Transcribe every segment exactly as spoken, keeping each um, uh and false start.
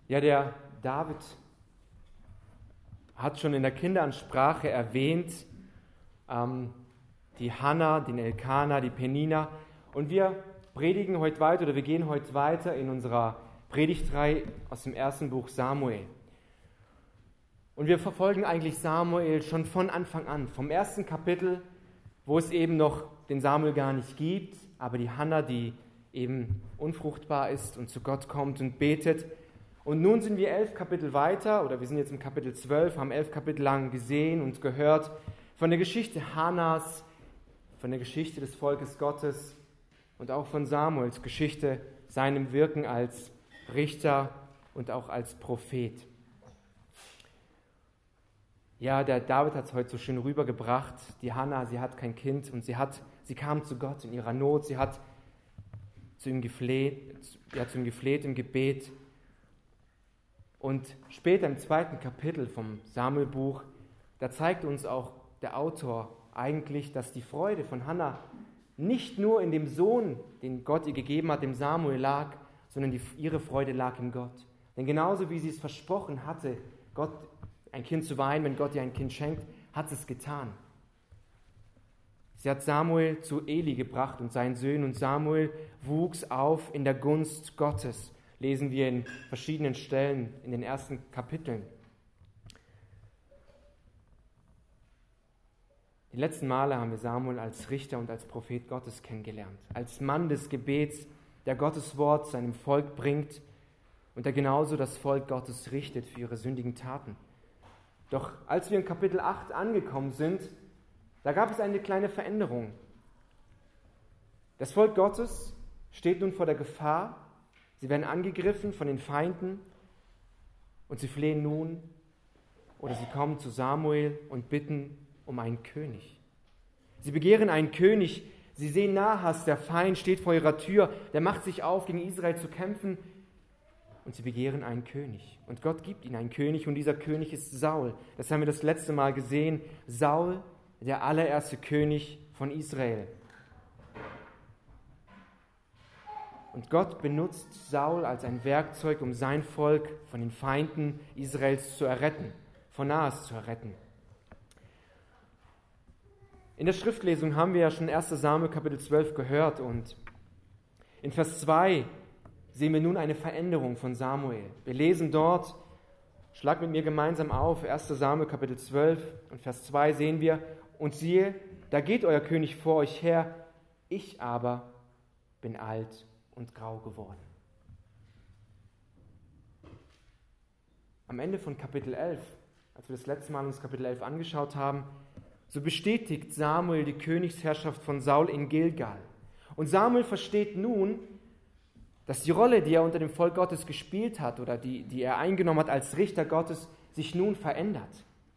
Ja, der David hat schon in der Kinderansprache erwähnt, ähm, die Hannah, den Elkana, die Penina. Und wir predigen heute weiter, oder wir gehen heute weiter in unserer Predigtreihe aus dem ersten Buch Samuel. Und wir verfolgen eigentlich Samuel schon von Anfang an, vom ersten Kapitel, wo es eben noch den Samuel gar nicht gibt, aber die Hannah, die eben unfruchtbar ist und zu Gott kommt und betet. Und nun sind wir elf Kapitel weiter, oder wir sind jetzt im Kapitel zwölf, haben elf Kapitel lang gesehen und gehört von der Geschichte Hannahs, von der Geschichte des Volkes Gottes und auch von Samuels Geschichte, seinem Wirken als Richter und auch als Prophet. Ja, der David hat es heute so schön rübergebracht. Die Hannah, sie hat kein Kind und sie hat, sie kam zu Gott in ihrer Not. Sie hat zu ihm gefleht, ja, zu ihm gefleht im Gebet. Und später im zweiten Kapitel vom Samuelbuch, da zeigt uns auch der Autor eigentlich, dass die Freude von Hannah nicht nur in dem Sohn, den Gott ihr gegeben hat, dem Samuel lag, sondern die, ihre Freude lag in Gott. Denn genauso wie sie es versprochen hatte, Gott ein Kind zu weihen, wenn Gott ihr ein Kind schenkt, hat sie es getan. Sie hat Samuel zu Eli gebracht und seinen Söhnen, und Samuel wuchs auf in der Gunst Gottes. Lesen wir in verschiedenen Stellen in den ersten Kapiteln. Die letzten Male haben wir Samuel als Richter und als Prophet Gottes kennengelernt, als Mann des Gebets, der Gottes Wort seinem Volk bringt und der genauso das Volk Gottes richtet für ihre sündigen Taten. Doch als wir in Kapitel acht angekommen sind, da gab es eine kleine Veränderung. Das Volk Gottes steht nun vor der Gefahr, sie werden angegriffen von den Feinden und sie flehen nun oder sie kommen zu Samuel und bitten um einen König. Sie begehren einen König, sie sehen Nahas, der Feind steht vor ihrer Tür, der macht sich auf, gegen Israel zu kämpfen, und sie begehren einen König. Und Gott gibt ihnen einen König, und dieser König ist Saul. Das haben wir das letzte Mal gesehen. Saul, der allererste König von Israel. Und Gott benutzt Saul als ein Werkzeug, um sein Volk von den Feinden Israels zu erretten, von Nahas zu erretten. In der Schriftlesung haben wir ja schon erster Samuel Kapitel zwölf gehört, und in Vers zwei sehen wir nun eine Veränderung von Samuel. Wir lesen dort, schlag mit mir gemeinsam auf, erster Samuel Kapitel zwölf und Vers zwei sehen wir, und siehe, da geht euer König vor euch her, ich aber bin alt und grau geworden. Am Ende von Kapitel elf, als wir das letzte Mal uns Kapitel elf angeschaut haben, so bestätigt Samuel die Königsherrschaft von Saul in Gilgal. Und Samuel versteht nun, dass die Rolle, die er unter dem Volk Gottes gespielt hat oder die, die er eingenommen hat als Richter Gottes, sich nun verändert.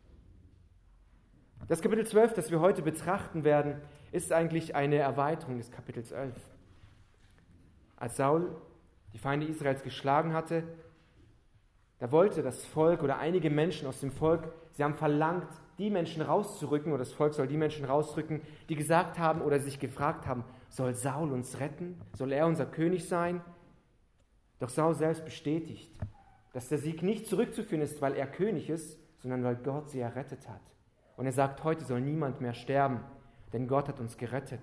Das Kapitel zwölf, das wir heute betrachten werden, ist eigentlich eine Erweiterung des Kapitels elf. Als Saul die Feinde Israels geschlagen hatte, da wollte das Volk oder einige Menschen aus dem Volk, sie haben verlangt, die Menschen rauszurücken, oder das Volk soll die Menschen rausrücken, die gesagt haben oder sich gefragt haben, soll Saul uns retten? Soll er unser König sein? Doch Saul selbst bestätigt, dass der Sieg nicht zurückzuführen ist, weil er König ist, sondern weil Gott sie errettet hat. Und er sagt, heute soll niemand mehr sterben, denn Gott hat uns gerettet.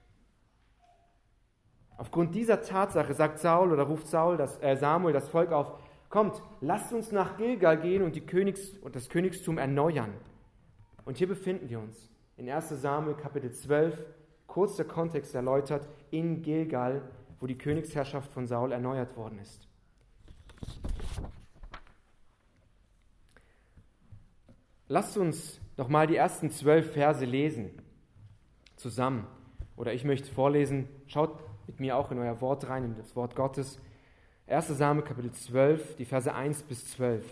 Aufgrund dieser Tatsache sagt Saul oder ruft Saul das, äh Samuel das Volk auf, kommt, lasst uns nach Gilgal gehen und, die Königs, und das Königstum erneuern. Und hier befinden wir uns in erster Samuel Kapitel zwölf, kurz der Kontext erläutert, in Gilgal, wo die Königsherrschaft von Saul erneuert worden ist. Lasst uns noch mal die ersten zwölf Verse lesen, zusammen. Oder ich möchte vorlesen, schaut mit mir auch in euer Wort rein, in das Wort Gottes. erster Samuel Kapitel zwölf, die Verse eins bis zwölf.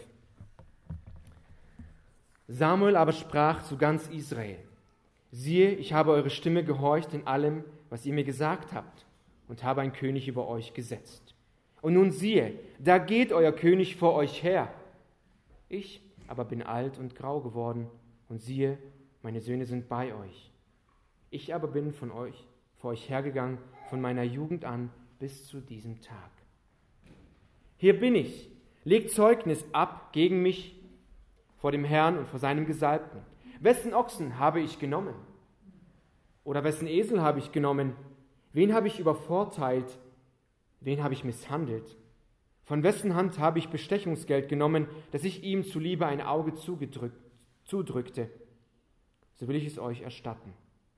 Samuel aber sprach zu ganz Israel, siehe, ich habe eure Stimme gehorcht in allem, was ihr mir gesagt habt, und habe einen König über euch gesetzt. Und nun siehe, da geht euer König vor euch her. Ich aber bin alt und grau geworden, und siehe, meine Söhne sind bei euch. Ich aber bin von euch, vor euch hergegangen, von meiner Jugend an bis zu diesem Tag. Hier bin ich, Legt Zeugnis ab gegen mich vor dem Herrn und vor seinem Gesalbten. Wessen Ochsen habe ich genommen? Oder wessen Esel habe ich genommen? Wen habe ich übervorteilt? Wen habe ich misshandelt? Von wessen Hand habe ich Bestechungsgeld genommen, dass ich ihm zuliebe ein Auge zugedrückt, zudrückte? So will ich es euch erstatten.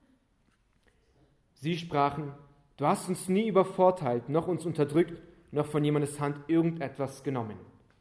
Sie sprachen, du hast uns nie übervorteilt, noch uns unterdrückt, noch von jemandes Hand irgendetwas genommen.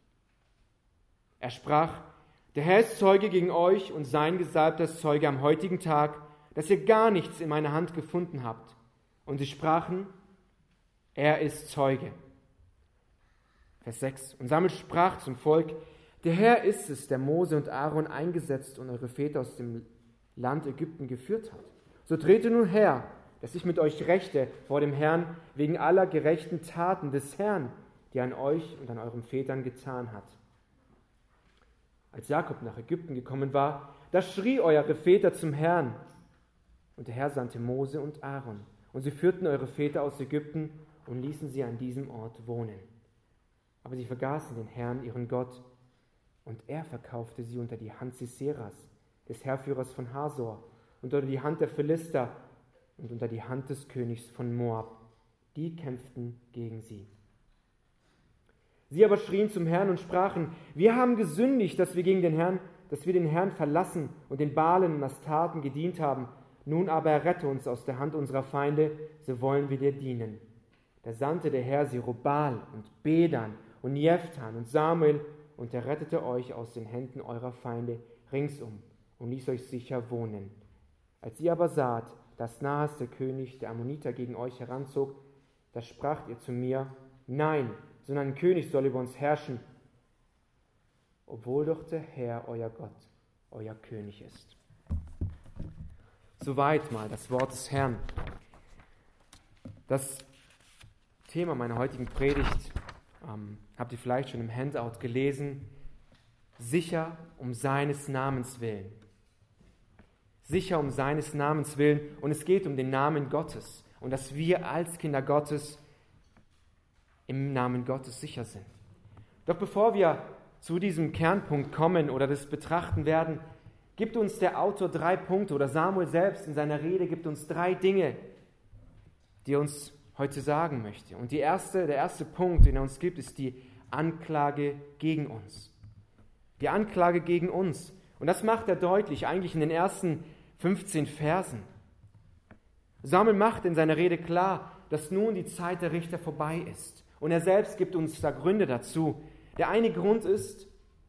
Er sprach, der Herr ist Zeuge gegen euch und sein Gesalbter ist Zeuge am heutigen Tag, dass ihr gar nichts in meiner Hand gefunden habt. Und sie sprachen, er ist Zeuge. Vers sechs. Und Samuel sprach zum Volk, der Herr ist es, der Mose und Aaron eingesetzt und eure Väter aus dem Land Ägypten geführt hat. So trete nun her, dass ich mit euch rechte vor dem Herrn wegen aller gerechten Taten des Herrn, die er an euch und an euren Vätern getan hat. Als Jakob nach Ägypten gekommen war, da schrie eure Väter zum Herrn. Und der Herr sandte Mose und Aaron. Und sie führten eure Väter aus Ägypten und ließen sie an diesem Ort wohnen. Aber sie vergaßen den Herrn, ihren Gott. Und er verkaufte sie unter die Hand Siseras, des Heerführers von Hasor, und unter die Hand der Philister und unter die Hand des Königs von Moab. Die kämpften gegen sie. Sie aber schrien zum Herrn und sprachen, wir haben gesündigt, dass wir gegen den Herrn, dass wir den Herrn verlassen und den Baalen und Astaten gedient haben. Nun aber errette uns aus der Hand unserer Feinde, so wollen wir dir dienen. Da sandte der Herr Jerubbaal und Bedan und Jephtan und Samuel, und er rettete euch aus den Händen eurer Feinde ringsum und ließ euch sicher wohnen. Als ihr aber saht, dass Nahas, der König der Ammoniter, gegen euch heranzog, da spracht ihr zu mir, nein, sondern ein König soll über uns herrschen, obwohl doch der Herr, euer Gott, euer König ist. Soweit mal das Wort des Herrn. Das Thema meiner heutigen Predigt ähm, habt ihr vielleicht schon im Handout gelesen. Sicher um seines Namens willen. Sicher um seines Namens willen. Und es geht um den Namen Gottes. Und dass wir als Kinder Gottes im Namen Gottes sicher sind. Doch bevor wir zu diesem Kernpunkt kommen oder das betrachten werden, gibt uns der Autor drei Punkte, oder Samuel selbst in seiner Rede gibt uns drei Dinge, die er uns heute sagen möchte. Und die erste, der erste Punkt, den er uns gibt, ist die Anklage gegen uns. Die Anklage gegen uns. Und das macht er deutlich, eigentlich in den ersten fünfzehn Versen. Samuel macht in seiner Rede klar, dass nun die Zeit der Richter vorbei ist. Und er selbst gibt uns da Gründe dazu. Der eine Grund ist,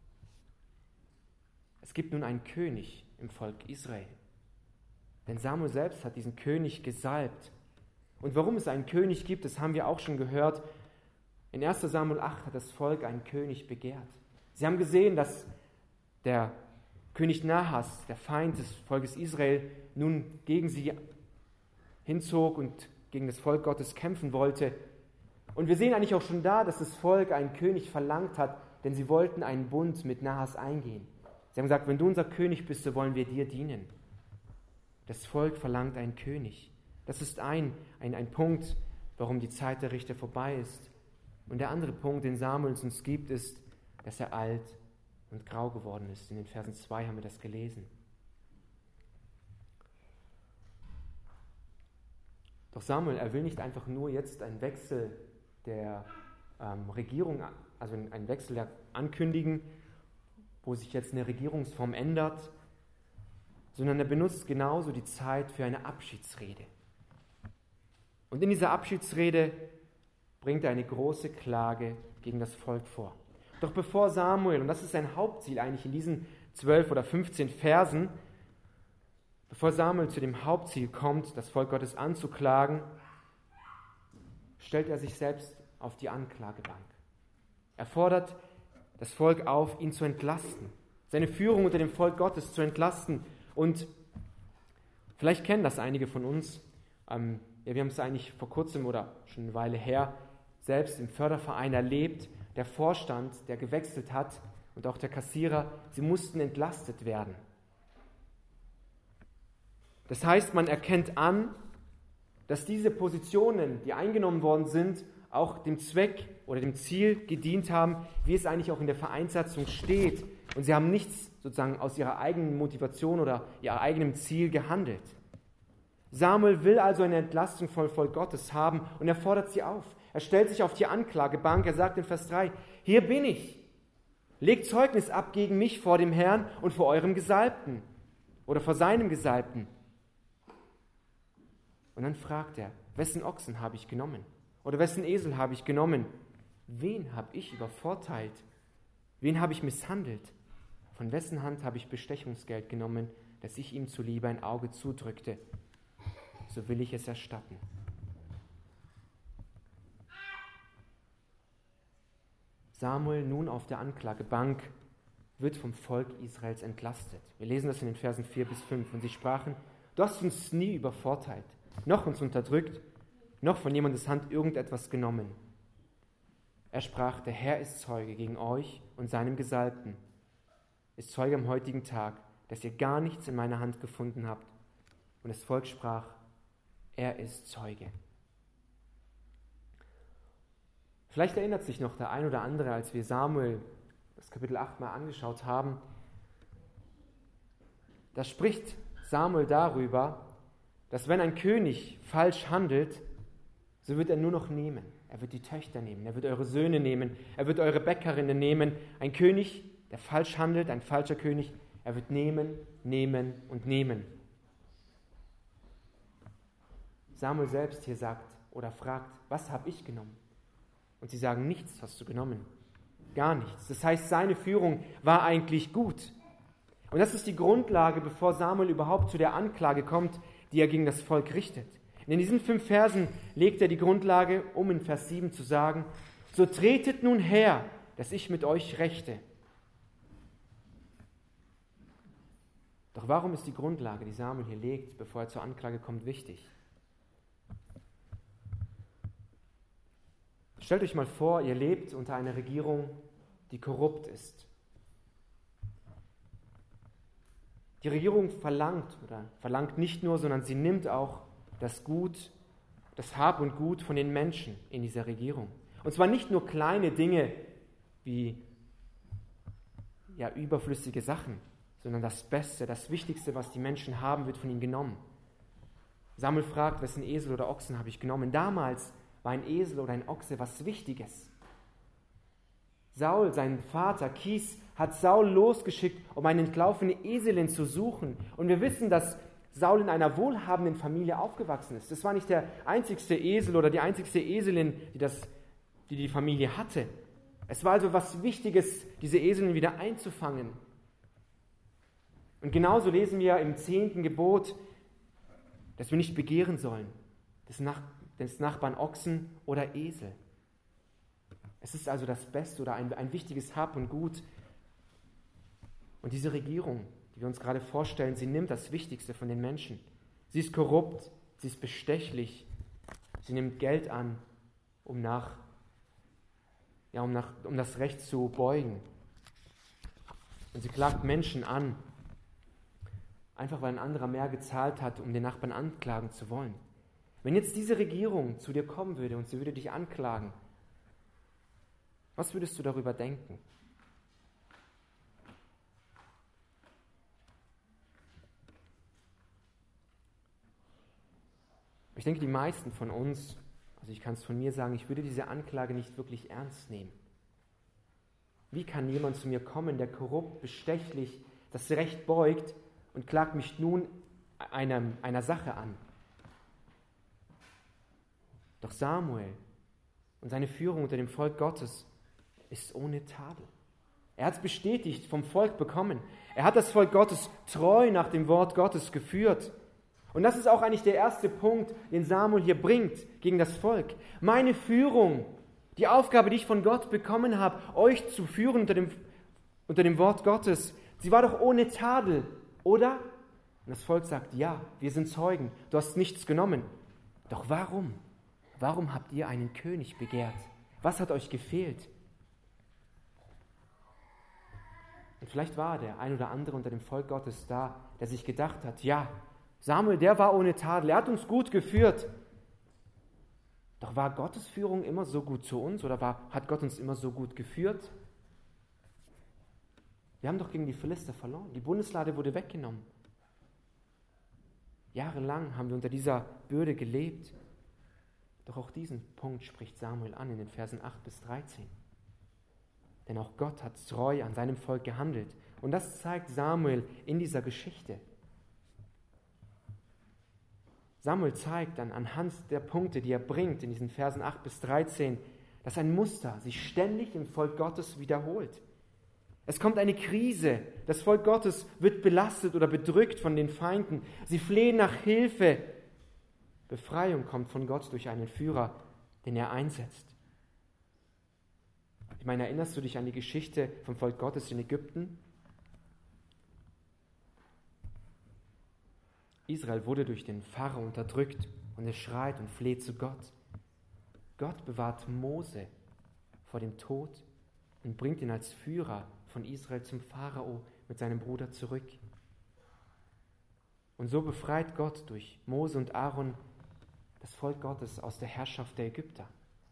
es gibt nun einen König im Volk Israel. Denn Samuel selbst hat diesen König gesalbt. Und warum es einen König gibt, das haben wir auch schon gehört. In erster Samuel acht hat das Volk einen König begehrt. Sie haben gesehen, dass der König Nahas, der Feind des Volkes Israel, nun gegen sie hinzog und gegen das Volk Gottes kämpfen wollte. Und wir sehen eigentlich auch schon da, dass das Volk einen König verlangt hat, denn sie wollten einen Bund mit Nahas eingehen. Sie haben gesagt, wenn du unser König bist, so wollen wir dir dienen. Das Volk verlangt einen König. Das ist ein, ein, ein Punkt, warum die Zeit der Richter vorbei ist. Und der andere Punkt, den Samuel uns gibt, ist, dass er alt und grau geworden ist. In den Versen zwei haben wir das gelesen. Doch Samuel, er will nicht einfach nur jetzt einen Wechsel der ähm, Regierung, also einen Wechsel der ankündigen, wo sich jetzt eine Regierungsform ändert, sondern er benutzt genauso die Zeit für eine Abschiedsrede. Und in dieser Abschiedsrede bringt er eine große Klage gegen das Volk vor. Doch bevor Samuel, und das ist sein Hauptziel eigentlich in diesen zwölf oder fünfzehn Versen, bevor Samuel zu dem Hauptziel kommt, das Volk Gottes anzuklagen, stellt er sich selbst auf die Anklagebank. Er fordert das Volk auf, ihn zu entlasten, seine Führung unter dem Volk Gottes zu entlasten. Und vielleicht kennen das einige von uns. Ähm, ja, wir haben es eigentlich vor kurzem oder schon eine Weile her selbst im Förderverein erlebt. Der Vorstand, der gewechselt hat, und auch der Kassierer, sie mussten entlastet werden. Das heißt, man erkennt an, dass diese Positionen, die eingenommen worden sind, auch dem Zweck oder dem Ziel gedient haben, wie es eigentlich auch in der Vereinssatzung steht. Und sie haben nichts sozusagen aus ihrer eigenen Motivation oder ihrem eigenen Ziel gehandelt. Samuel will also eine Entlastung vom Volk Gottes haben und er fordert sie auf. Er stellt sich auf die Anklagebank, er sagt in Vers drei, hier bin ich, legt Zeugnis ab gegen mich vor dem Herrn und vor eurem Gesalbten oder vor seinem Gesalbten. Und dann fragt er, wessen Ochsen habe ich genommen oder wessen Esel habe ich genommen? Wen habe ich übervorteilt? Wen habe ich misshandelt? Von wessen Hand habe ich Bestechungsgeld genommen, dass ich ihm zuliebe ein Auge zudrückte? So will ich es erstatten. Samuel, nun auf der Anklagebank, wird vom Volk Israels entlastet. Wir lesen das in den Versen vier bis fünf. Und sie sprachen, du hast uns nie übervorteilt, noch uns unterdrückt, noch von jemandes Hand irgendetwas genommen. Er sprach, der Herr ist Zeuge gegen euch und seinem Gesalbten, ist Zeuge am heutigen Tag, dass ihr gar nichts in meiner Hand gefunden habt. Und das Volk sprach, er ist Zeuge. Vielleicht erinnert sich noch der ein oder andere, als wir Samuel das Kapitel acht mal angeschaut haben. Da spricht Samuel darüber, dass wenn ein König falsch handelt, so wird er nur noch nehmen. Er wird die Töchter nehmen, er wird eure Söhne nehmen, er wird eure Bäckerinnen nehmen. Ein König, der falsch handelt, ein falscher König, er wird nehmen, nehmen und nehmen. Samuel selbst hier sagt oder fragt, was habe ich genommen? Und sie sagen, nichts hast du genommen. Gar nichts. Das heißt, seine Führung war eigentlich gut. Und das ist die Grundlage, bevor Samuel überhaupt zu der Anklage kommt, die er gegen das Volk richtet. Und in diesen fünf Versen legt er die Grundlage, um in Vers sieben zu sagen, so tretet nun her, dass ich mit euch rechte. Doch warum ist die Grundlage, die Samuel hier legt, bevor er zur Anklage kommt, wichtig? Stellt euch mal vor, ihr lebt unter einer Regierung, die korrupt ist. Die Regierung verlangt oder verlangt nicht nur, sondern sie nimmt auch das Gut, das Hab und Gut von den Menschen in dieser Regierung. Und zwar nicht nur kleine Dinge wie ja, überflüssige Sachen, sondern das Beste, das Wichtigste, was die Menschen haben, wird von ihnen genommen. Samuel fragt, wessen Esel oder Ochsen habe ich genommen? Damals war ein Esel oder ein Ochse was Wichtiges. Saul, sein Vater Kis, hat Saul losgeschickt, um eine entlaufene Eselin zu suchen. Und wir wissen, dass Saul in einer wohlhabenden Familie aufgewachsen ist. Das war nicht der einzigste Esel oder die einzigste Eselin, die das, die, die Familie hatte. Es war also was Wichtiges, diese Eselin wieder einzufangen. Und genauso lesen wir im zehnten Gebot, dass wir nicht begehren sollen, des, Nach- des Nachbarn Ochsen oder Esel. Es ist also das Beste oder ein, ein wichtiges Hab und Gut. Und diese Regierung, die wir uns gerade vorstellen, sie nimmt das Wichtigste von den Menschen. Sie ist korrupt, sie ist bestechlich, sie nimmt Geld an, um, nach, ja, um, nach, um das Recht zu beugen. Und sie klagt Menschen an, einfach weil ein anderer mehr gezahlt hat, um den Nachbarn anklagen zu wollen. Wenn jetzt diese Regierung zu dir kommen würde und sie würde dich anklagen, was würdest du darüber denken? Ich denke, die meisten von uns, also ich kann es von mir sagen, ich würde diese Anklage nicht wirklich ernst nehmen. Wie kann jemand zu mir kommen, der korrupt, bestechlich das Recht beugt und klagt mich nun einer, einer Sache an? Doch Samuel und seine Führung unter dem Volk Gottes ist ohne Tadel. Er hat es bestätigt, vom Volk bekommen. Er hat das Volk Gottes treu nach dem Wort Gottes geführt. Und das ist auch eigentlich der erste Punkt, den Samuel hier bringt gegen das Volk. Meine Führung, die Aufgabe, die ich von Gott bekommen habe, euch zu führen unter dem, unter dem Wort Gottes, sie war doch ohne Tadel, oder? Und das Volk sagt, ja, wir sind Zeugen, du hast nichts genommen. Doch warum? Warum habt ihr einen König begehrt? Was hat euch gefehlt? Und vielleicht war der ein oder andere unter dem Volk Gottes da, der sich gedacht hat, ja, Samuel, der war ohne Tadel, er hat uns gut geführt. Doch war Gottes Führung immer so gut zu uns oder war, hat Gott uns immer so gut geführt? Wir haben doch gegen die Philister verloren. Die Bundeslade wurde weggenommen. Jahrelang haben wir unter dieser Bürde gelebt. Doch auch diesen Punkt spricht Samuel an in den Versen acht bis dreizehn. Denn auch Gott hat treu an seinem Volk gehandelt. Und das zeigt Samuel in dieser Geschichte. Samuel zeigt dann anhand der Punkte, die er bringt in diesen Versen acht bis dreizehn, dass ein Muster sich ständig im Volk Gottes wiederholt. Es kommt eine Krise. Das Volk Gottes wird belastet oder bedrückt von den Feinden. Sie flehen nach Hilfe. Befreiung kommt von Gott durch einen Führer, den er einsetzt. Ich meine, erinnerst du dich an die Geschichte vom Volk Gottes in Ägypten? Israel wurde durch den Pharao unterdrückt und es schreit und fleht zu Gott. Gott bewahrt Mose vor dem Tod und bringt ihn als Führer von Israel zum Pharao mit seinem Bruder zurück. Und so befreit Gott durch Mose und Aaron das Volk Gottes aus der Herrschaft der Ägypter.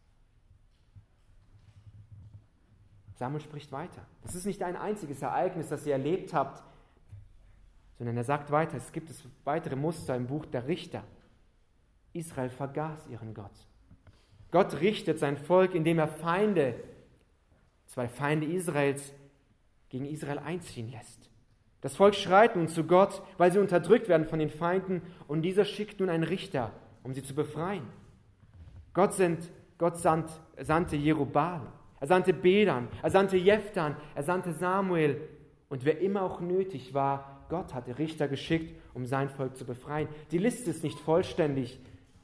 Samuel spricht weiter. Das ist nicht ein einziges Ereignis, das ihr erlebt habt, sondern er sagt weiter, es gibt es weitere Muster im Buch der Richter. Israel vergaß ihren Gott. Gott richtet sein Volk, indem er Feinde, zwei Feinde Israels, gegen Israel einziehen lässt. Das Volk schreit nun zu Gott, weil sie unterdrückt werden von den Feinden, und dieser schickt nun einen Richter, um sie zu befreien. Gott, sind, Gott sandt, sandte Jerubbaal, er sandte Bedan, er sandte Jephthan, er sandte Samuel, und wer immer auch nötig war, Gott hatte Richter geschickt, um sein Volk zu befreien. Die Liste ist nicht vollständig,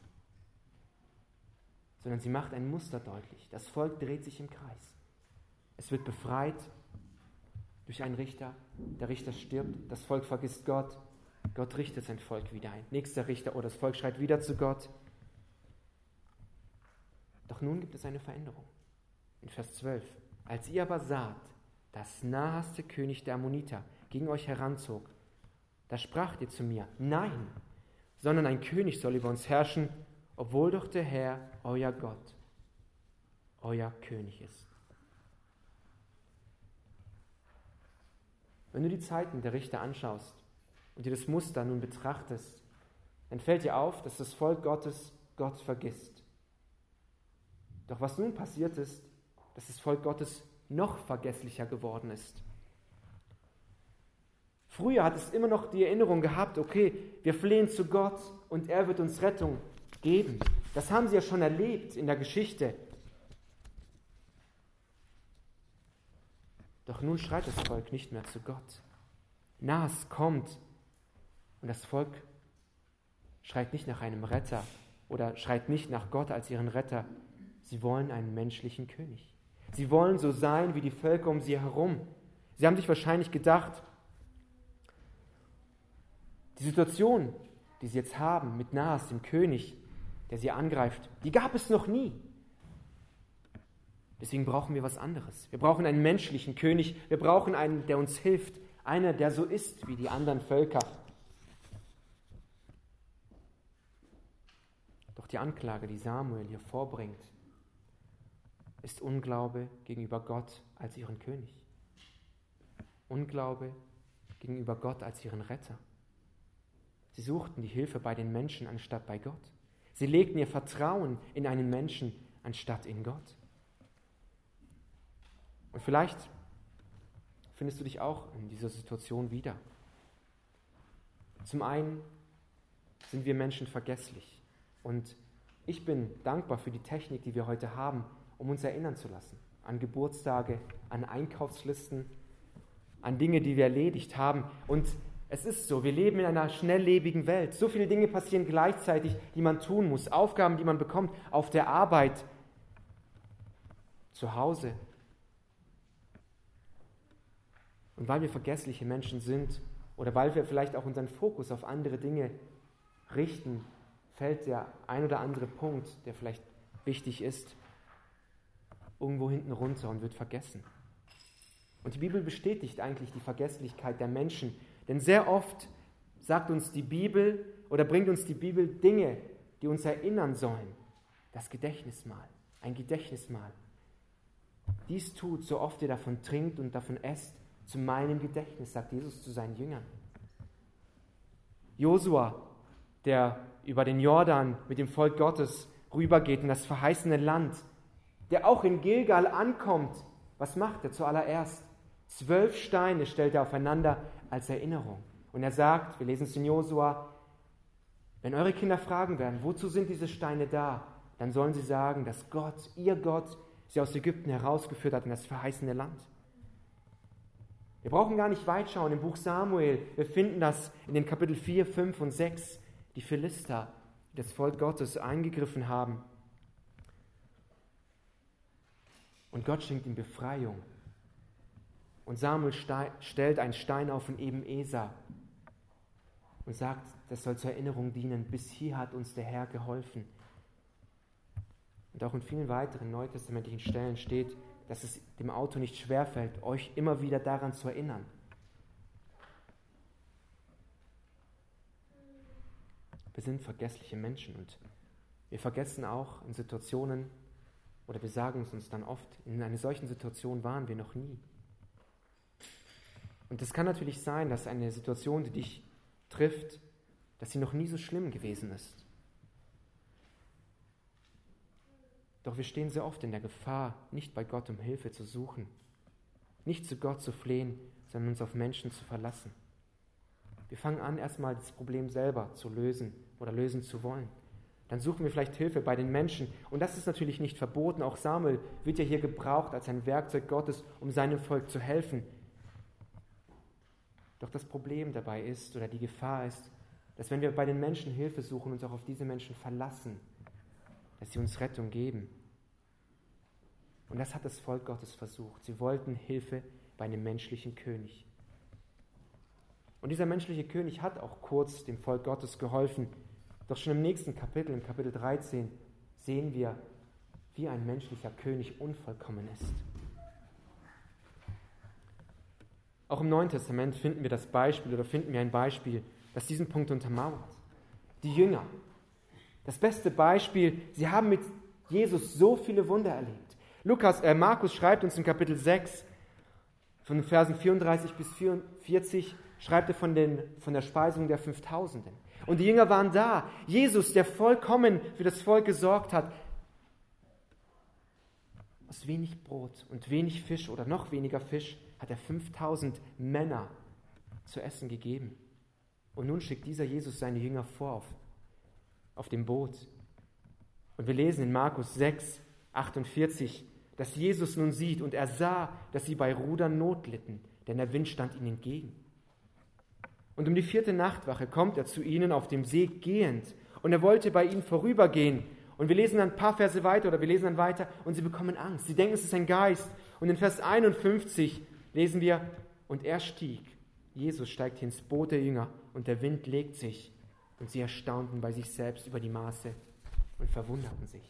sondern sie macht ein Muster deutlich. Das Volk dreht sich im Kreis. Es wird befreit durch einen Richter. Der Richter stirbt, das Volk vergisst Gott. Gott richtet sein Volk wieder ein. Nächster Richter, oh, das Volk schreit wieder zu Gott. Doch nun gibt es eine Veränderung. In Vers zwölf. Als ihr aber saht, dass Nahas, der König der Ammoniter, gegen euch heranzog, da spracht ihr zu mir, nein, sondern ein König soll über uns herrschen, obwohl doch der Herr, euer Gott, euer König ist. Wenn du die Zeiten der Richter anschaust und dir das Muster nun betrachtest, dann fällt dir auf, dass das Volk Gottes Gott vergisst. Doch was nun passiert ist, dass das Volk Gottes noch vergesslicher geworden ist. Früher hat es immer noch die Erinnerung gehabt, okay, wir flehen zu Gott und er wird uns Rettung geben. Das haben sie ja schon erlebt in der Geschichte. Doch nun schreit das Volk nicht mehr zu Gott. Nahas kommt und das Volk schreit nicht nach einem Retter oder schreit nicht nach Gott als ihren Retter. Sie wollen einen menschlichen König. Sie wollen so sein wie die Völker um sie herum. Sie haben sich wahrscheinlich gedacht, die Situation, die sie jetzt haben mit Nahas, dem König, der sie angreift, die gab es noch nie. Deswegen brauchen wir was anderes. Wir brauchen einen menschlichen König. Wir brauchen einen, der uns hilft. Einer, der so ist wie die anderen Völker. Doch die Anklage, die Samuel hier vorbringt, ist Unglaube gegenüber Gott als ihren König. Unglaube gegenüber Gott als ihren Retter. Sie suchten die Hilfe bei den Menschen anstatt bei Gott. Sie legten ihr Vertrauen in einen Menschen anstatt in Gott. Und vielleicht findest du dich auch in dieser Situation wieder. Zum einen sind wir Menschen vergesslich. Und ich bin dankbar für die Technik, die wir heute haben, um uns erinnern zu lassen. An Geburtstage, an Einkaufslisten, an Dinge, die wir erledigt haben. Und es ist so, wir leben in einer schnelllebigen Welt. So viele Dinge passieren gleichzeitig, die man tun muss. Aufgaben, die man bekommt auf der Arbeit, zu Hause. Und weil wir vergessliche Menschen sind oder weil wir vielleicht auch unseren Fokus auf andere Dinge richten, fällt der ein oder andere Punkt, der vielleicht wichtig ist, irgendwo hinten runter und wird vergessen. Und die Bibel bestätigt eigentlich die Vergesslichkeit der Menschen, denn sehr oft sagt uns die Bibel oder bringt uns die Bibel Dinge, die uns erinnern sollen, das Gedächtnismahl, ein Gedächtnismahl. Dies tut, so oft ihr davon trinkt und davon esst, zu meinem Gedächtnis, sagt Jesus zu seinen Jüngern. Josua, der über den Jordan mit dem Volk Gottes rübergeht in das verheißene Land, der auch in Gilgal ankommt, was macht er zuallererst? Zwölf Steine stellt er aufeinander als Erinnerung. Und er sagt, wir lesen es in Josua, wenn eure Kinder fragen werden, wozu sind diese Steine da, dann sollen sie sagen, dass Gott, ihr Gott, sie aus Ägypten herausgeführt hat in das verheißene Land. Wir brauchen gar nicht weit schauen im Buch Samuel. Wir finden das in den Kapitel vier, fünf und sechs, die Philister, die das Volk Gottes eingegriffen haben. Und Gott schenkt ihm Befreiung. Und Samuel stellt einen Stein auf in Eben-Eser und sagt, das soll zur Erinnerung dienen, bis hier hat uns der Herr geholfen. Und auch in vielen weiteren neutestamentlichen Stellen steht, dass es dem Autor nicht schwerfällt, euch immer wieder daran zu erinnern. Wir sind vergessliche Menschen und wir vergessen auch in Situationen, oder wir sagen es uns dann oft, in einer solchen Situation waren wir noch nie. Und es kann natürlich sein, dass eine Situation, die dich trifft, dass sie noch nie so schlimm gewesen ist. Doch wir stehen sehr oft in der Gefahr, nicht bei Gott um Hilfe zu suchen, nicht zu Gott zu flehen, sondern uns auf Menschen zu verlassen. Wir fangen an, erstmal das Problem selber zu lösen oder lösen zu wollen. Dann suchen wir vielleicht Hilfe bei den Menschen. Und das ist natürlich nicht verboten. Auch Samuel wird ja hier gebraucht als ein Werkzeug Gottes, um seinem Volk zu helfen. Doch das Problem dabei ist, oder die Gefahr ist, dass wenn wir bei den Menschen Hilfe suchen, uns auch auf diese Menschen verlassen, dass sie uns Rettung geben. Und das hat das Volk Gottes versucht. Sie wollten Hilfe bei einem menschlichen König. Und dieser menschliche König hat auch kurz dem Volk Gottes geholfen. Doch schon im nächsten Kapitel, im Kapitel dreizehn, sehen wir, wie ein menschlicher König unvollkommen ist. Auch im Neuen Testament finden wir das Beispiel oder finden wir ein Beispiel, das diesen Punkt untermauert. Die Jünger. Das beste Beispiel, sie haben mit Jesus so viele Wunder erlebt. Lukas, äh, Markus schreibt uns in Kapitel sechs, von den Versen vierunddreißig bis vierundvierzig, schreibt er von, den, von der Speisung der Fünftausenden. Und die Jünger waren da. Jesus, der vollkommen für das Volk gesorgt hat, aus wenig Brot und wenig Fisch oder noch weniger Fisch hat er fünftausend Männer zu essen gegeben. Und nun schickt dieser Jesus seine Jünger vor auf, auf dem Boot. Und wir lesen in Markus sechs, achtundvierzig, dass Jesus nun sieht und er sah, dass sie bei Rudern Not litten, denn der Wind stand ihnen entgegen. Und um die vierte Nachtwache kommt er zu ihnen auf dem See gehend und er wollte bei ihnen vorübergehen. Und wir lesen dann ein paar Verse weiter oder wir lesen dann weiter und sie bekommen Angst. Sie denken, es ist ein Geist. Und in Vers einundfünfzig lesen wir, und er stieg. Jesus steigt ins Boot der Jünger und der Wind legt sich. Und sie erstaunten bei sich selbst über die Maße und verwunderten sich.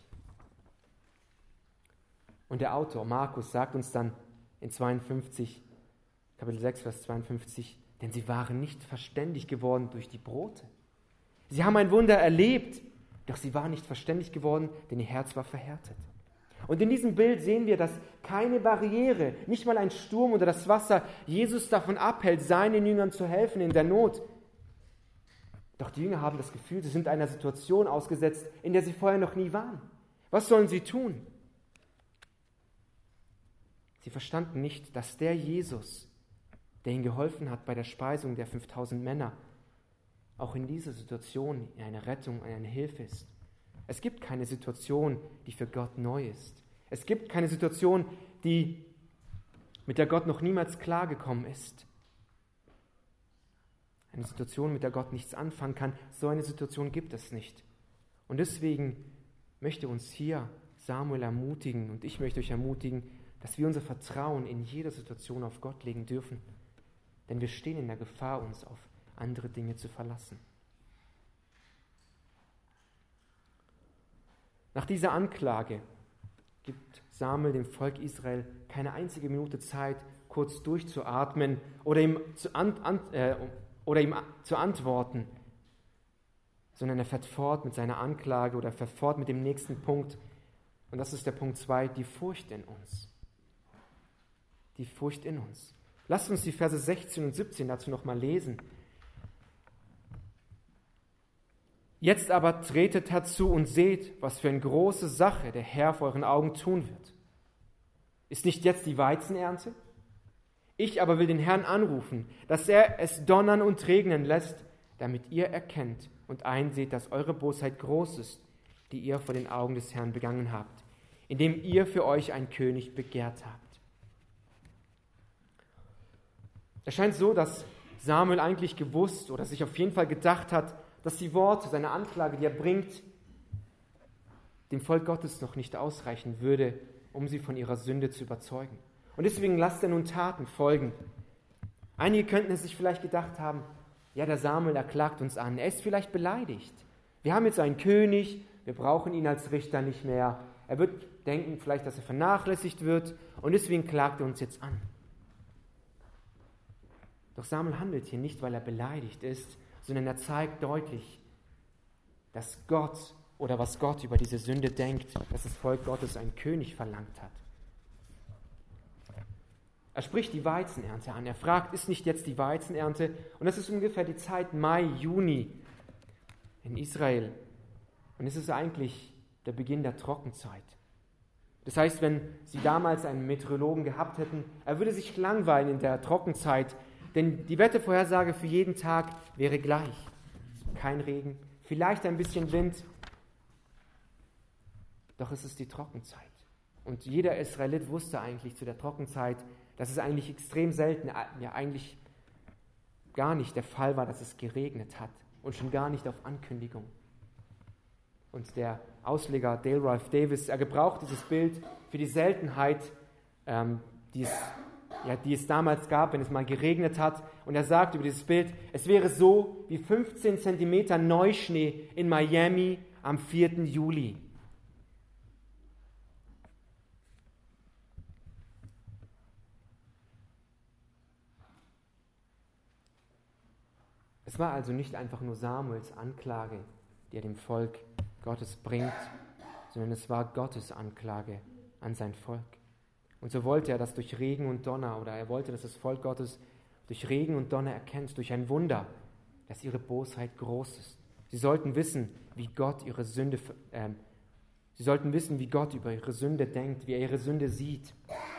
Und der Autor Markus sagt uns dann in zweiundfünfzig, Kapitel sechs, Vers zweiundfünfzig, denn sie waren nicht verständig geworden durch die Brote. Sie haben ein Wunder erlebt, doch sie waren nicht verständig geworden, denn ihr Herz war verhärtet. Und in diesem Bild sehen wir, dass keine Barriere, nicht mal ein Sturm oder das Wasser, Jesus davon abhält, seinen Jüngern zu helfen in der Not. Doch die Jünger haben das Gefühl, sie sind einer Situation ausgesetzt, in der sie vorher noch nie waren. Was sollen sie tun? Sie verstanden nicht, dass der Jesus, der ihnen geholfen hat bei der Speisung der fünftausend Männer, auch in dieser Situation eine Rettung, eine Hilfe ist. Es gibt keine Situation, die für Gott neu ist. Es gibt keine Situation, die, mit der Gott noch niemals klargekommen ist. Eine Situation, mit der Gott nichts anfangen kann, so eine Situation gibt es nicht. Und deswegen möchte uns hier Samuel ermutigen und ich möchte euch ermutigen, dass wir unser Vertrauen in jeder Situation auf Gott legen dürfen. Denn wir stehen in der Gefahr, uns auf andere Dinge zu verlassen. Nach dieser Anklage gibt Samuel dem Volk Israel keine einzige Minute Zeit, kurz durchzuatmen oder ihm zu, an, an, äh, oder ihm zu antworten. sondern er fährt fort mit seiner Anklage oder fährt fort mit dem nächsten Punkt. Und das ist der Punkt zwei, die Furcht in uns. Die Furcht in uns. Lasst uns die Verse sechzehn und siebzehn dazu nochmal lesen. Jetzt aber tretet herzu und seht, was für eine große Sache der Herr vor euren Augen tun wird. Ist nicht jetzt die Weizenernte? Ich aber will den Herrn anrufen, dass er es donnern und regnen lässt, damit ihr erkennt und einseht, dass eure Bosheit groß ist, die ihr vor den Augen des Herrn begangen habt, indem ihr für euch einen König begehrt habt. Es scheint so, dass Samuel eigentlich gewusst oder sich auf jeden Fall gedacht hat, dass die Worte, seine Anklage, die er bringt, dem Volk Gottes noch nicht ausreichen würde, um sie von ihrer Sünde zu überzeugen. Und deswegen lasst er nun Taten folgen. Einige könnten es sich vielleicht gedacht haben, ja, der Samuel, er klagt uns an, er ist vielleicht beleidigt. Wir haben jetzt einen König, wir brauchen ihn als Richter nicht mehr. Er wird denken vielleicht, dass er vernachlässigt wird und deswegen klagt er uns jetzt an. Doch Samuel handelt hier nicht, weil er beleidigt ist, sondern er zeigt deutlich, dass Gott oder was Gott über diese Sünde denkt, dass das Volk Gottes einen König verlangt hat. Er spricht die Weizenernte an. Er fragt, ist nicht jetzt die Weizenernte? Und das ist ungefähr die Zeit Mai, Juni in Israel. Und es ist eigentlich der Beginn der Trockenzeit. Das heißt, wenn sie damals einen Meteorologen gehabt hätten, er würde sich langweilen in der Trockenzeit, denn die Wettervorhersage für jeden Tag wäre gleich. Kein Regen, vielleicht ein bisschen Wind, doch es ist die Trockenzeit. Und jeder Israelit wusste eigentlich zu der Trockenzeit, dass es eigentlich extrem selten, ja eigentlich gar nicht der Fall war, dass es geregnet hat und schon gar nicht auf Ankündigung. Und der Ausleger Dale Ralph Davis, er gebraucht dieses Bild für die Seltenheit, ähm, die, es, ja, die es damals gab, wenn es mal geregnet hat. Und er sagt über dieses Bild, es wäre so wie fünfzehn Zentimeter Neuschnee in Miami am vierten Juli. Es war also nicht einfach nur Samuels Anklage, die er dem Volk Gottes bringt, sondern es war Gottes Anklage an sein Volk. Und so wollte er das durch Regen und Donner, oder er wollte, dass das Volk Gottes durch Regen und Donner erkennt, durch ein Wunder, dass ihre Bosheit groß ist. Sie sollten wissen, wie Gott ihre Sünde, äh, sie sollten wissen, wie Gott über ihre Sünde denkt, wie er ihre Sünde sieht.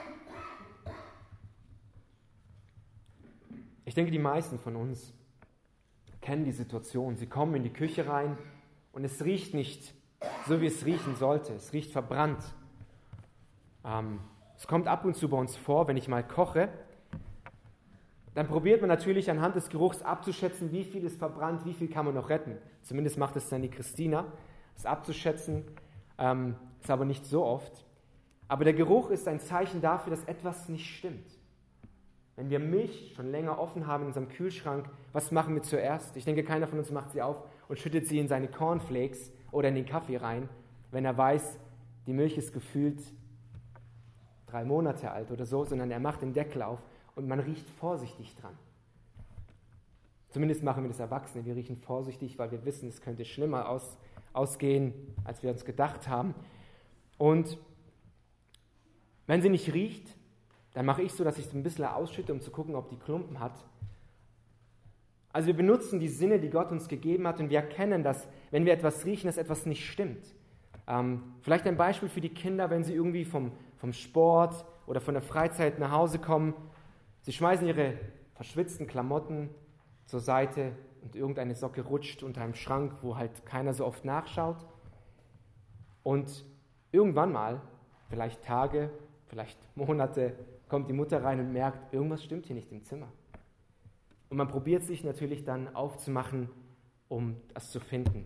Ich denke, die meisten von uns kennen die Situation. Sie kommen in die Küche rein und es riecht nicht so, wie es riechen sollte. Es riecht verbrannt. Ähm, es kommt ab und zu bei uns vor, wenn ich mal koche, dann probiert man natürlich anhand des Geruchs abzuschätzen, wie viel ist verbrannt, wie viel kann man noch retten. Zumindest macht es dann die Christina, das abzuschätzen, ähm, ist aber nicht so oft. Aber der Geruch ist ein Zeichen dafür, dass etwas nicht stimmt. Wenn wir Milch schon länger offen haben in unserem Kühlschrank, was machen wir zuerst? Ich denke, keiner von uns macht sie auf und schüttet sie in seine Cornflakes oder in den Kaffee rein, wenn er weiß, die Milch ist gefühlt drei Monate alt oder so, sondern er macht den Deckel auf und man riecht vorsichtig dran. Zumindest machen wir das Erwachsene, wir riechen vorsichtig, weil wir wissen, es könnte schlimmer aus, ausgehen, als wir uns gedacht haben. Und wenn sie nicht riecht, dann mache ich so, dass ich es ein bisschen ausschütte, um zu gucken, ob die Klumpen hat. Also wir benutzen die Sinne, die Gott uns gegeben hat, und wir erkennen, dass, wenn wir etwas riechen, dass etwas nicht stimmt. Ähm, vielleicht ein Beispiel für die Kinder, wenn sie irgendwie vom, vom Sport oder von der Freizeit nach Hause kommen. Sie schmeißen ihre verschwitzten Klamotten zur Seite und irgendeine Socke rutscht unter einem Schrank, wo halt keiner so oft nachschaut. Und irgendwann mal, vielleicht Tage, vielleicht Monate, kommt die Mutter rein und merkt, irgendwas stimmt hier nicht im Zimmer. Und man probiert sich natürlich dann aufzumachen, um das zu finden.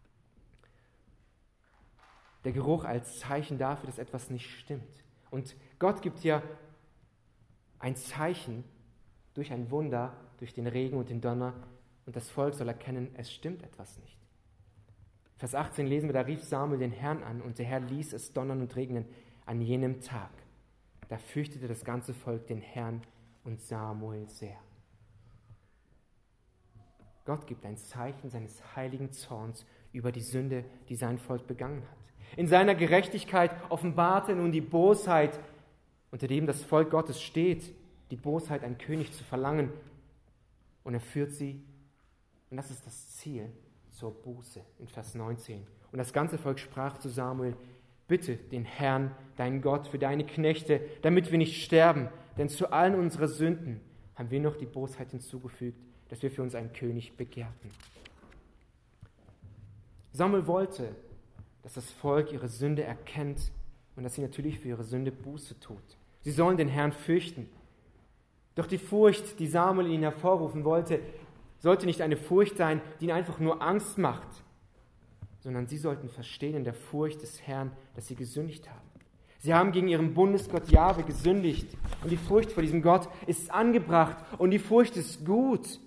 Der Geruch als Zeichen dafür, dass etwas nicht stimmt. Und Gott gibt hier ein Zeichen durch ein Wunder, durch den Regen und den Donner, und das Volk soll erkennen, es stimmt etwas nicht. Vers achtzehn lesen wir, da rief Samuel den Herrn an, und der Herr ließ es donnern und regnen an jenem Tag. Da fürchtete das ganze Volk den Herrn und Samuel sehr. Gott gibt ein Zeichen seines heiligen Zorns über die Sünde, die sein Volk begangen hat. In seiner Gerechtigkeit offenbart er nun die Bosheit, unter dem das Volk Gottes steht, die Bosheit, einen König zu verlangen. Und er führt sie, und das ist das Ziel, zur Buße in Vers neunzehn. Und das ganze Volk sprach zu Samuel: Bitte den Herrn, deinen Gott, für deine Knechte, damit wir nicht sterben, denn zu allen unseren Sünden haben wir noch die Bosheit hinzugefügt, dass wir für uns einen König begehrten. Samuel wollte, dass das Volk ihre Sünde erkennt und dass sie natürlich für ihre Sünde Buße tut. Sie sollen den Herrn fürchten. Doch die Furcht, die Samuel ihnen hervorrufen wollte, sollte nicht eine Furcht sein, die ihnen einfach nur Angst macht, sondern sie sollten verstehen in der Furcht des Herrn, dass sie gesündigt haben. Sie haben gegen ihren Bundesgott Jahwe gesündigt und die Furcht vor diesem Gott ist angebracht und die Furcht ist gut.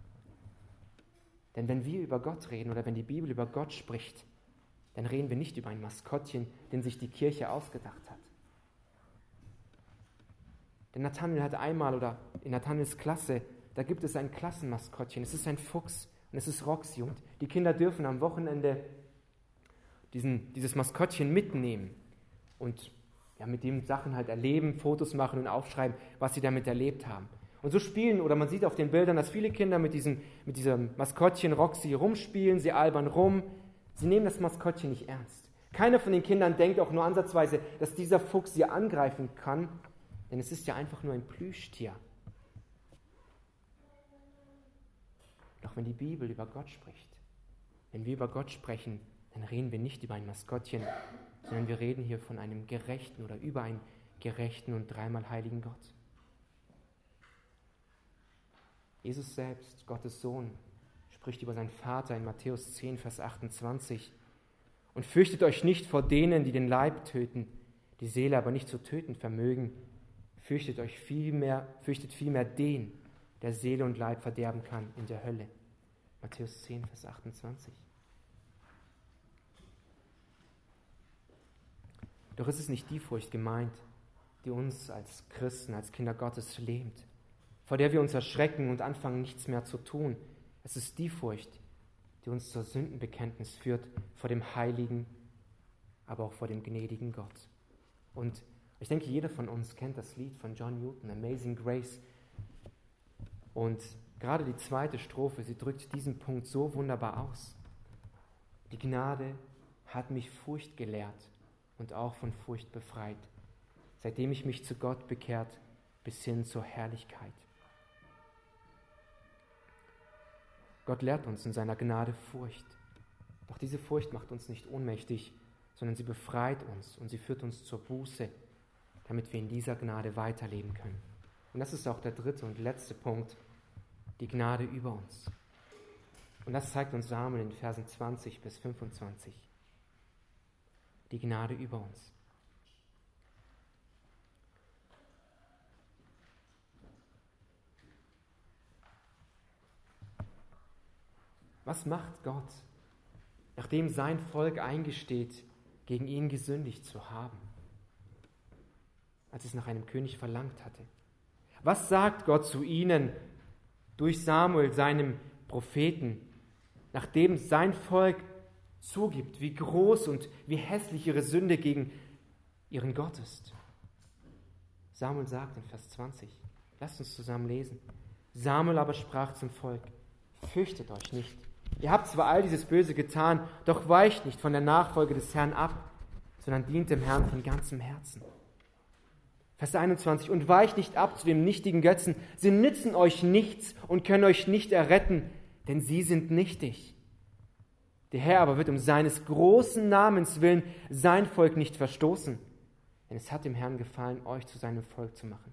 Denn wenn wir über Gott reden oder wenn die Bibel über Gott spricht, dann reden wir nicht über ein Maskottchen, den sich die Kirche ausgedacht hat. Denn Nathanael hat einmal, oder in Nathanaels Klasse, da gibt es ein Klassenmaskottchen. Es ist ein Fuchs und es ist Roxy. Und die Kinder dürfen am Wochenende diesen, dieses Maskottchen mitnehmen und ja, mit dem Sachen halt erleben, Fotos machen und aufschreiben, was sie damit erlebt haben. Und so spielen, oder man sieht auf den Bildern, dass viele Kinder mit diesem, mit diesem Maskottchen Roxy rumspielen, sie albern rum. Sie nehmen das Maskottchen nicht ernst. Keiner von den Kindern denkt auch nur ansatzweise, dass dieser Fuchs sie angreifen kann, denn es ist ja einfach nur ein Plüschtier. Doch wenn die Bibel über Gott spricht, wenn wir über Gott sprechen, dann reden wir nicht über ein Maskottchen, sondern wir reden hier von einem gerechten oder über einen gerechten und dreimal heiligen Gott. Jesus selbst, Gottes Sohn, spricht über seinen Vater in Matthäus zehn, Vers achtundzwanzig. Und fürchtet euch nicht vor denen, die den Leib töten, die Seele aber nicht zu töten vermögen. Fürchtet euch vielmehr, fürchtet vielmehr den, der Seele und Leib verderben kann in der Hölle. Matthäus zehn, Vers achtundzwanzig. Doch es ist nicht die Furcht gemeint, die uns als Christen, als Kinder Gottes lähmt, vor der wir uns erschrecken und anfangen, nichts mehr zu tun. Es ist die Furcht, die uns zur Sündenbekenntnis führt vor dem heiligen, aber auch vor dem gnädigen Gott. Und ich denke, jeder von uns kennt das Lied von John Newton, Amazing Grace. Und gerade die zweite Strophe, sie drückt diesen Punkt so wunderbar aus. Die Gnade hat mich Furcht gelehrt und auch von Furcht befreit, seitdem ich mich zu Gott bekehrt, bis hin zur Herrlichkeit. Gott lehrt uns in seiner Gnade Furcht. Doch diese Furcht macht uns nicht ohnmächtig, sondern sie befreit uns und sie führt uns zur Buße, damit wir in dieser Gnade weiterleben können. Und das ist auch der dritte und letzte Punkt, die Gnade über uns. Und das zeigt uns Samuel in Versen zwanzig bis fünfundzwanzig. Die Gnade über uns. Was macht Gott, nachdem sein Volk eingesteht, gegen ihn gesündigt zu haben, als es nach einem König verlangt hatte? Was sagt Gott zu ihnen durch Samuel, seinem Propheten, nachdem sein Volk zugibt, wie groß und wie hässlich ihre Sünde gegen ihren Gott ist? Samuel sagt in Vers zwanzig, lasst uns zusammen lesen. Samuel aber sprach zum Volk: Fürchtet euch nicht. Ihr habt zwar all dieses Böse getan, doch weicht nicht von der Nachfolge des Herrn ab, sondern dient dem Herrn von ganzem Herzen. Vers einundzwanzig, und weicht nicht ab zu dem nichtigen Götzen, sie nützen euch nichts und können euch nicht erretten, denn sie sind nichtig. Der Herr aber wird um seines großen Namens willen sein Volk nicht verstoßen, denn es hat dem Herrn gefallen, euch zu seinem Volk zu machen.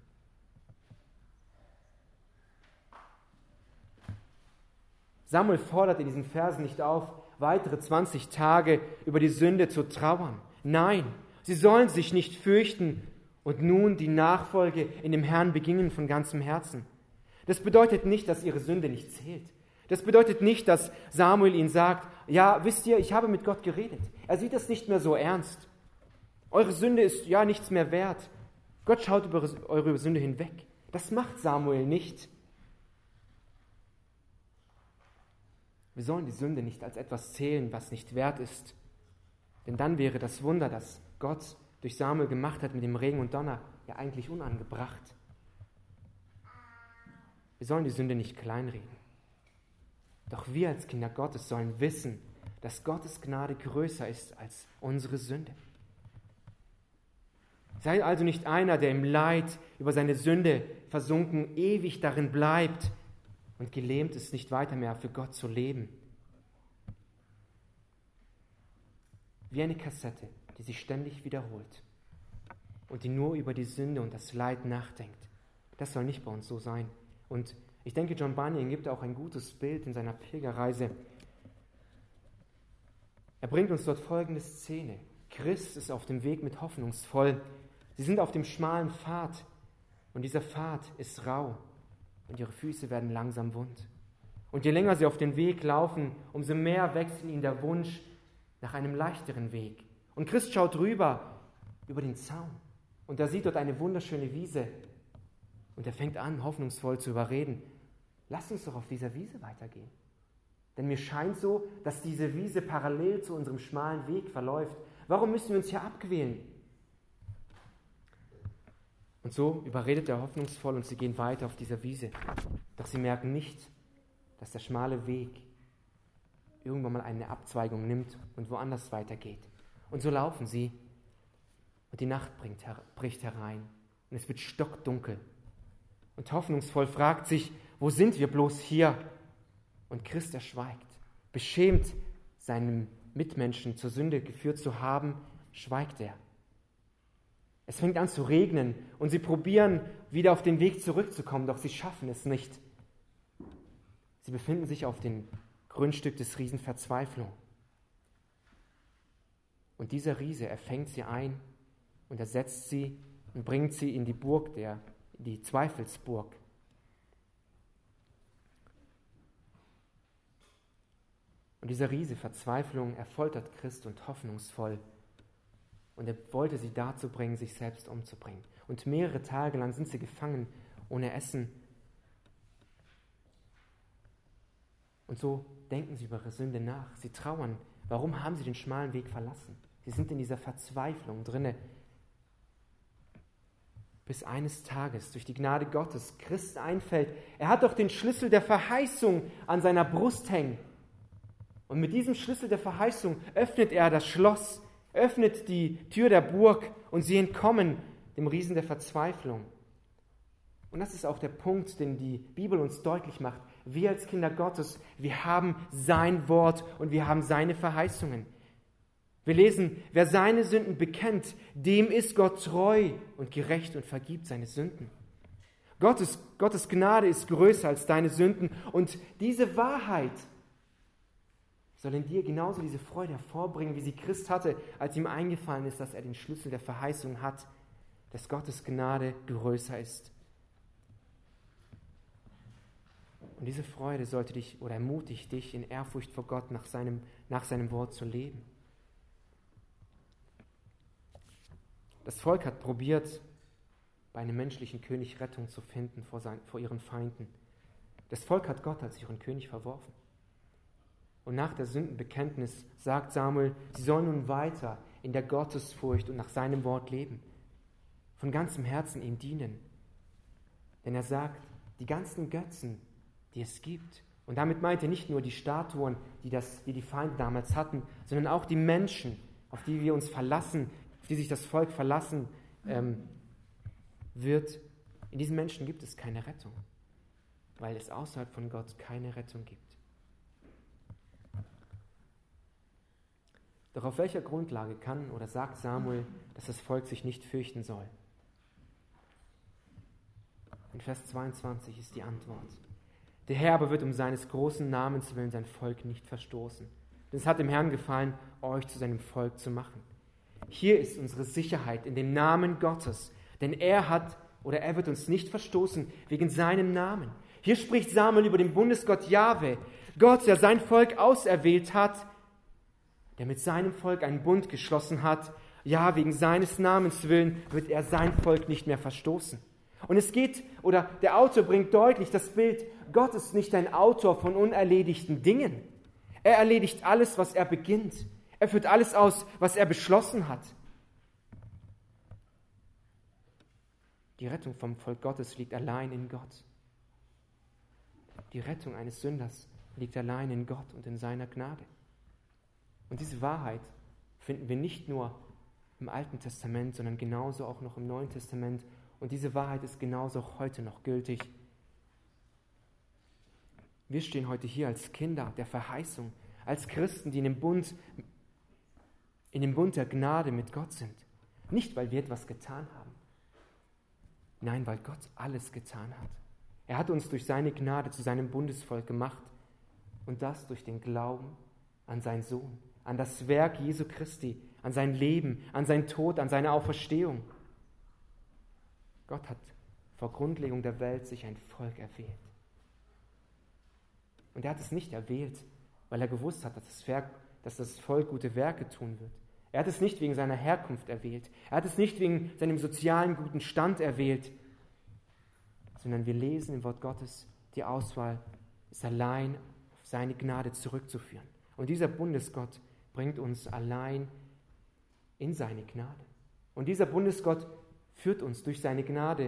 Samuel fordert in diesen Versen nicht auf, weitere zwanzig Tage über die Sünde zu trauern. Nein, sie sollen sich nicht fürchten und nun die Nachfolge in dem Herrn beginnen von ganzem Herzen. Das bedeutet nicht, dass ihre Sünde nicht zählt. Das bedeutet nicht, dass Samuel ihnen sagt, ja, wisst ihr, ich habe mit Gott geredet. Er sieht das nicht mehr so ernst. Eure Sünde ist ja nichts mehr wert. Gott schaut über eure Sünde hinweg. Das macht Samuel nicht. Wir sollen die Sünde nicht als etwas zählen, was nicht wert ist. Denn dann wäre das Wunder, das Gott durch Samuel gemacht hat mit dem Regen und Donner, ja eigentlich unangebracht. Wir sollen die Sünde nicht kleinreden. Doch wir als Kinder Gottes sollen wissen, dass Gottes Gnade größer ist als unsere Sünde. Sei also nicht einer, der im Leid über seine Sünde versunken ewig darin bleibt und gelähmt ist, nicht weiter mehr für Gott zu leben. Wie eine Kassette, die sich ständig wiederholt und die nur über die Sünde und das Leid nachdenkt. Das soll nicht bei uns so sein. Und ich denke, John Bunyan gibt auch ein gutes Bild in seiner Pilgerreise. Er bringt uns dort folgende Szene. Christ ist auf dem Weg mit hoffnungsvoll. Sie sind auf dem schmalen Pfad und dieser Pfad ist rau und ihre Füße werden langsam wund. Und je länger sie auf den Weg laufen, umso mehr wächst in ihnen der Wunsch nach einem leichteren Weg. Und Christ schaut rüber über den Zaun und er sieht dort eine wunderschöne Wiese und er fängt an, hoffnungsvoll zu überreden. Lass uns doch auf dieser Wiese weitergehen. Denn mir scheint so, dass diese Wiese parallel zu unserem schmalen Weg verläuft. Warum müssen wir uns hier abquälen? Und so überredet er hoffnungsvoll und sie gehen weiter auf dieser Wiese. Doch sie merken nicht, dass der schmale Weg irgendwann mal eine Abzweigung nimmt und woanders weitergeht. Und so laufen sie und die Nacht bringt, bricht herein und es wird stockdunkel. Und hoffnungsvoll fragt sich, wo sind wir bloß hier? Und Christ erschweigt. Beschämt, seinem Mitmenschen zur Sünde geführt zu haben, schweigt er. Es fängt an zu regnen und sie probieren, wieder auf den Weg zurückzukommen, doch sie schaffen es nicht. Sie befinden sich auf dem Grundstück des Riesen Verzweiflung. Und dieser Riese, er fängt sie ein und er setzt sie und bringt sie in die Burg, der, die Zweifelsburg. Und dieser Riese Verzweiflung, er foltert Christ und hoffnungsvoll. Und er wollte sie dazu bringen, sich selbst umzubringen. Und mehrere Tage lang sind sie gefangen, ohne Essen. Und so denken sie über ihre Sünde nach. Sie trauern. Warum haben sie den schmalen Weg verlassen? Sie sind in dieser Verzweiflung drinne. Bis eines Tages durch die Gnade Gottes Christ einfällt, er hat doch den Schlüssel der Verheißung an seiner Brust hängen. Und mit diesem Schlüssel der Verheißung öffnet er das Schloss, öffnet die Tür der Burg und sie entkommen dem Riesen der Verzweiflung. Und das ist auch der Punkt, den die Bibel uns deutlich macht. Wir als Kinder Gottes, wir haben sein Wort und wir haben seine Verheißungen. Wir lesen, wer seine Sünden bekennt, dem ist Gott treu und gerecht und vergibt seine Sünden. Gottes, Gottes Gnade ist größer als deine Sünden und diese Wahrheit soll in dir genauso diese Freude hervorbringen, wie sie Christ hatte, als ihm eingefallen ist, dass er den Schlüssel der Verheißung hat, dass Gottes Gnade größer ist. Und diese Freude sollte dich oder ermutigt dich, in Ehrfurcht vor Gott nach seinem, nach seinem Wort zu leben. Das Volk hat probiert, bei einem menschlichen König Rettung zu finden vor, sein, vor ihren Feinden. Das Volk hat Gott als ihren König verworfen. Und nach der Sündenbekenntnis sagt Samuel, sie sollen nun weiter in der Gottesfurcht und nach seinem Wort leben, von ganzem Herzen ihm dienen. Denn er sagt, die ganzen Götzen, die es gibt, und damit meint er nicht nur die Statuen, die, das, die die Feinde damals hatten, sondern auch die Menschen, auf die wir uns verlassen, auf die sich das Volk verlassen ähm, wird. In diesen Menschen gibt es keine Rettung, weil es außerhalb von Gott keine Rettung gibt. Doch auf welcher Grundlage kann oder sagt Samuel, dass das Volk sich nicht fürchten soll? In Vers zweiundzwanzig ist die Antwort. Der Herr aber wird um seines großen Namens willen sein Volk nicht verstoßen. Denn es hat dem Herrn gefallen, euch zu seinem Volk zu machen. Hier ist unsere Sicherheit in dem Namen Gottes, denn er hat oder er wird uns nicht verstoßen wegen seinem Namen. Hier spricht Samuel über den Bundesgott Jahwe, Gott, der sein Volk auserwählt hat, der mit seinem Volk einen Bund geschlossen hat. Ja, wegen seines Namens willen wird er sein Volk nicht mehr verstoßen. Und es geht, oder der Autor bringt deutlich das Bild, Gott ist nicht ein Autor von unerledigten Dingen. Er erledigt alles, was er beginnt. Er führt alles aus, was er beschlossen hat. Die Rettung vom Volk Gottes liegt allein in Gott. Die Rettung eines Sünders liegt allein in Gott und in seiner Gnade. Und diese Wahrheit finden wir nicht nur im Alten Testament, sondern genauso auch noch im Neuen Testament. Und diese Wahrheit ist genauso auch heute noch gültig. Wir stehen heute hier als Kinder der Verheißung, als Christen, die in dem Bund, in dem Bund der Gnade mit Gott sind. Nicht, weil wir etwas getan haben. Nein, weil Gott alles getan hat. Er hat uns durch seine Gnade zu seinem Bundesvolk gemacht und das durch den Glauben an seinen Sohn, an das Werk Jesu Christi, an sein Leben, an seinen Tod, an seine Auferstehung. Gott hat vor Grundlegung der Welt sich ein Volk erwählt. Und er hat es nicht erwählt, weil er gewusst hat, dass das, Werk, dass das Volk gute Werke tun wird. Er hat es nicht wegen seiner Herkunft erwählt. Er hat es nicht wegen seinem sozialen guten Stand erwählt, sondern wir lesen im Wort Gottes, die Auswahl ist allein auf seine Gnade zurückzuführen. Und dieser Bundesgott bringt uns allein in seine Gnade. Und dieser Bundesgott führt uns durch seine Gnade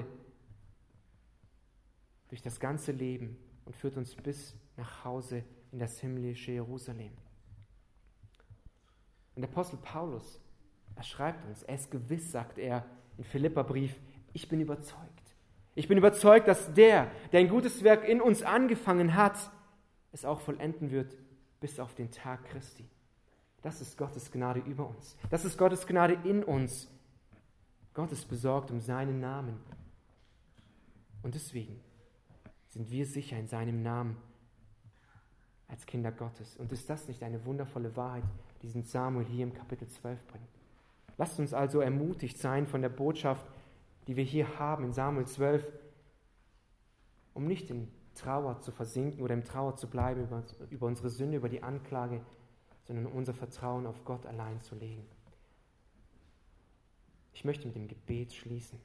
durch das ganze Leben und führt uns bis nach Hause in das himmlische Jerusalem. Und der Apostel Paulus, er schreibt uns, er ist gewiss, sagt er im Philipperbrief, ich bin überzeugt. Ich bin überzeugt, dass der, der ein gutes Werk in uns angefangen hat, es auch vollenden wird bis auf den Tag Christi. Das ist Gottes Gnade über uns. Das ist Gottes Gnade in uns. Gott ist besorgt um seinen Namen. Und deswegen sind wir sicher in seinem Namen als Kinder Gottes. Und ist das nicht eine wundervolle Wahrheit, die Samuel hier im Kapitel zwölf bringt? Lasst uns also ermutigt sein von der Botschaft, die wir hier haben in Samuel zwölf, um nicht in Trauer zu versinken oder im Trauer zu bleiben über, über unsere Sünde, über die Anklage, sondern unser Vertrauen auf Gott allein zu legen. Ich möchte mit dem Gebet schließen.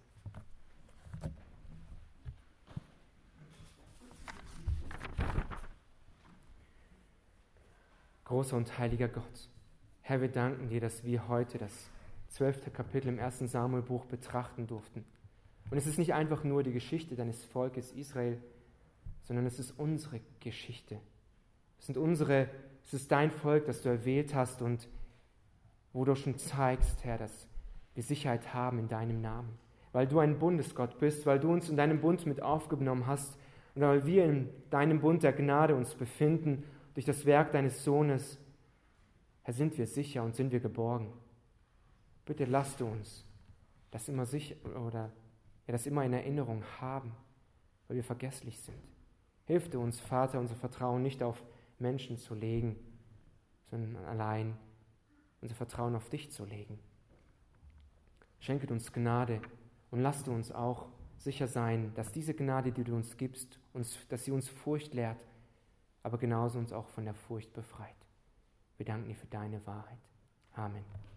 Großer und heiliger Gott, Herr, wir danken dir, dass wir heute das zwölfte Kapitel im ersten Samuelbuch betrachten durften. Und es ist nicht einfach nur die Geschichte deines Volkes Israel, sondern es ist unsere Geschichte. Es sind unsere, es ist dein Volk, das du erwählt hast und wo du schon zeigst, Herr, dass wir Sicherheit haben in deinem Namen. Weil du ein Bundesgott bist, weil du uns in deinem Bund mit aufgenommen hast und weil wir in deinem Bund der Gnade uns befinden, durch das Werk deines Sohnes, Herr, sind wir sicher und sind wir geborgen. Bitte lass du uns das immer sicher oder ja, das immer in Erinnerung haben, weil wir vergesslich sind. Hilf du uns, Vater, unser Vertrauen nicht auf Menschen zu legen, sondern allein unser Vertrauen auf dich zu legen. Schenke uns Gnade und lass du uns auch sicher sein, dass diese Gnade, die du uns gibst, uns, dass sie uns Furcht lehrt, aber genauso uns auch von der Furcht befreit. Wir danken dir für deine Wahrheit. Amen.